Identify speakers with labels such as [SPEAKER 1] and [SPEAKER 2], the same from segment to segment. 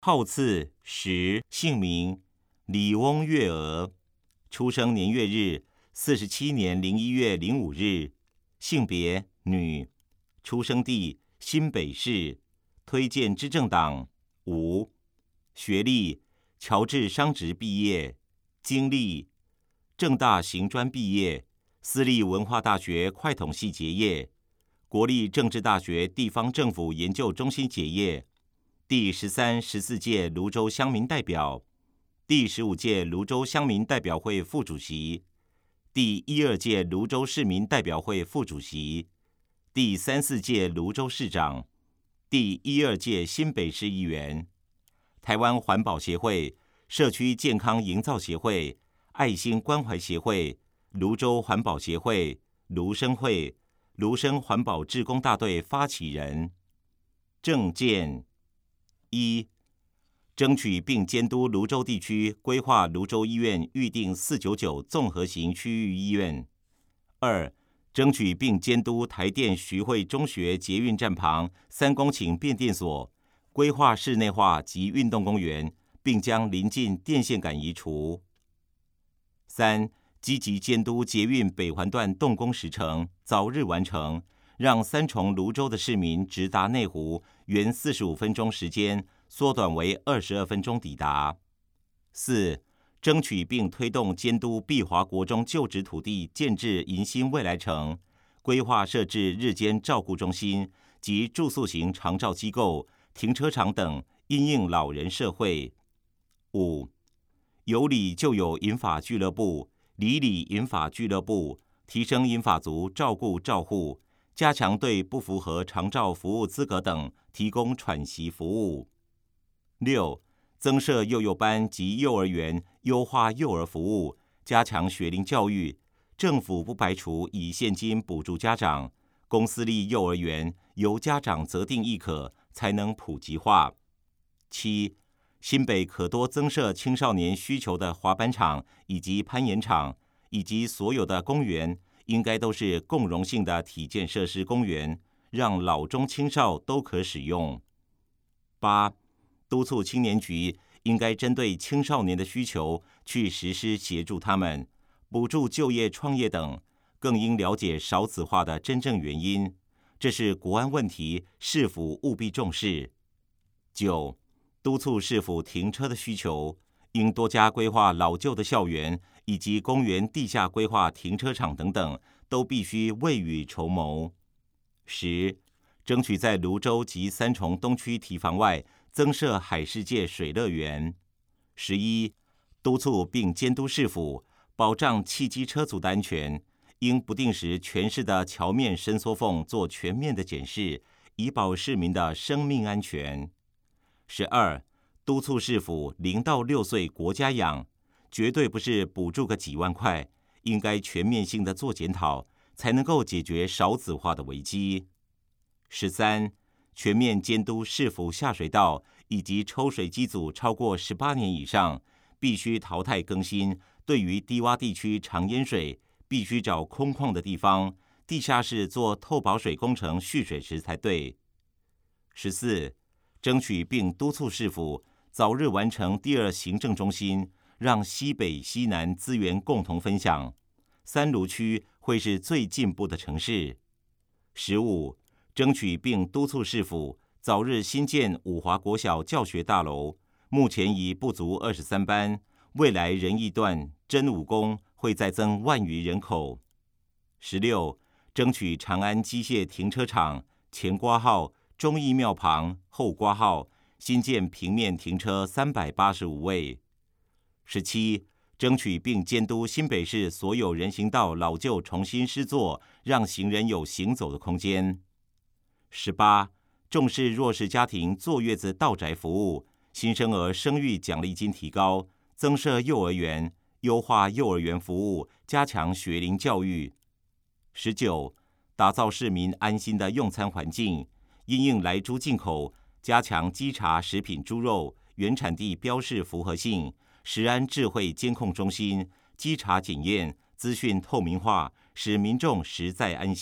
[SPEAKER 1] 号次时姓名李翁月娥，出生年月日47年01月05日，性别女，出生地新北市，推荐之政党无，学历侨置商职毕业，经历政大行专毕业，私立文化大学会统系结业，国立政治大学地方政府研究中心结业，第13、14届泸州乡民代表，第15届泸州乡民代表会副主席，第12届泸州市民代表会副主席，第34届泸州市长，第12届新北市议员，台湾环保协会、社区健康营造协会、爱心关怀协会、泸州环保协会、泸生会、泸生环保志工大队发起人。政见一，争取并监督泸州地区规划泸州医院预定499综合型区域医院。2，争取并监督台电徐汇中学捷运站旁3公顷变电所规划室内化及运动公园，并将邻近电线杆移除。3，积极监督捷运北环段动工时程早日完成，让三重泸州的市民直达内湖原45分钟时间缩短为22分钟抵达。4，争取并推动监督碧华国中旧址土地建置迎新未来城，规划设置日间照顾中心及住宿型长照机构、停车场等，因应老人社会。5，有理就有银发俱乐部、里里银发俱乐部，提升银发族照顾照护，加强对不符合长照服务资格等提供喘息服务。6，增设幼幼班及幼儿园，优化幼儿服务，加强学龄教育。政府不排除以现金补助家长，公私立幼儿园由家长择定亦可，才能普及化。7，新北可多增设青少年需求的滑板场以及攀岩场，以及所有的公园应该都是共融性的体健设施公园，让老中青少都可使用。8，督促青年局应该针对青少年的需求去实施协助他们，补助就业创业等，更应了解少子化的真正原因，这是国安问题，市府务必重视。9，督促市府停车的需求，应多加规划老旧的校园以及公园地下规划停车场等等，都必须未雨绸缪。10，争取在泸州及三重东区堤防外增设海世界水乐园。11，督促并监督市府保障汽机车族的安全，应不定时全市的桥面伸缩缝做全面的检视，以保市民的生命安全。12，督促市府0到6岁国家养，绝对不是补助个几万块，应该全面性的做检讨，才能够解决少子化的危机。13，全面监督市府下水道以及抽水机组超过18年以上，必须淘汰更新，对于低洼地区常淹水，必须找空旷的地方，地下室做透保水工程蓄水池才对。14，争取并督促市府早日完成第2行政中心，让西北西南资源共同分享，三芦区会是最进步的城市。15，争取并督促市府早日新建五华国小教学大楼，目前已不足23班，未来仁义段、真武宫会再增10000余人口。16，争取长安机械停车场前括号忠义庙旁后括号新建平面停车385位。17，争取并监督新北市所有人行道老旧重新施作，让行人有行走的空间。18，重视弱势家庭坐月子到宅服务，新生儿生育奖励金提高，增设幼儿园，优化幼儿园服务，加强学龄教育。19，打造市民安心的用餐环境，因应来猪进口，加强稽查食品猪肉原产地标示符合性，食安智慧监控中心稽查检验资讯透明化，使民众实在安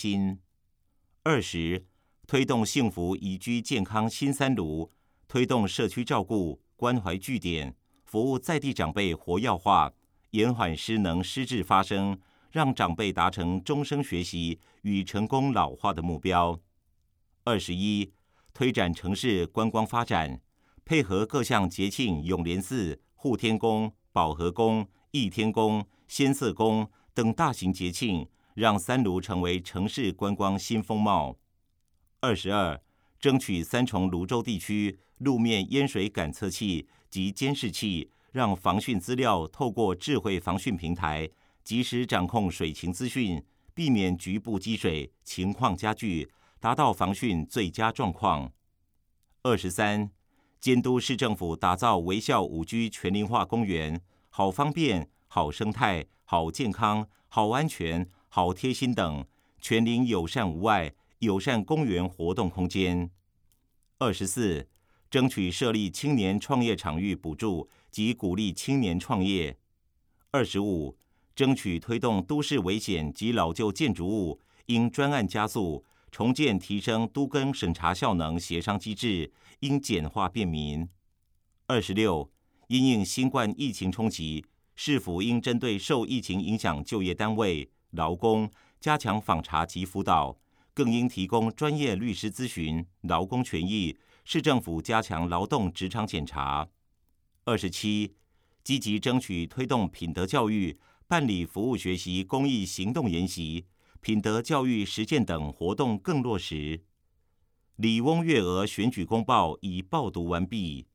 [SPEAKER 1] 心。20，推动幸福宜居健康新三卢，推动社区照顾、 关怀据点，服务在地长辈活跃化，延缓失能失智发生，让长辈达成终生学习与成功老化的目标。21、推展城市观光发展，配合各项节庆永联寺、护天宫、保和宫、义天宫、仙色宫等大型节庆，让三芦成为城市观光新风貌。22、争取三重芦洲地区路面淹水感测器及监视器，让防汛资料透过智慧防汛平台，及时掌控水情资讯，避免局部积水情况加剧，达到防汛最佳状况。23、监督市政府打造微笑5G 全龄化公园，好方便、好生态、好健康、好安全、好贴心等全龄友善无碍、友善公园活动空间。24、争取设立青年创业场域补助及鼓励青年创业。25、争取推动都市危险及老旧建筑物应专案加速重建，提升都更审查效能协商机制，应简化便民。26、因应新冠疫情冲击，市府应针对受疫情影响就业单位、劳工加强访查及辅导，更应提供专业律师咨询劳工权益，市政府加强劳动职场检查。27、积极争取推动品德教育，办理服务学习公益行动研习、品德教育实践等活动更落实。李翁月娥选举公报已报读完毕。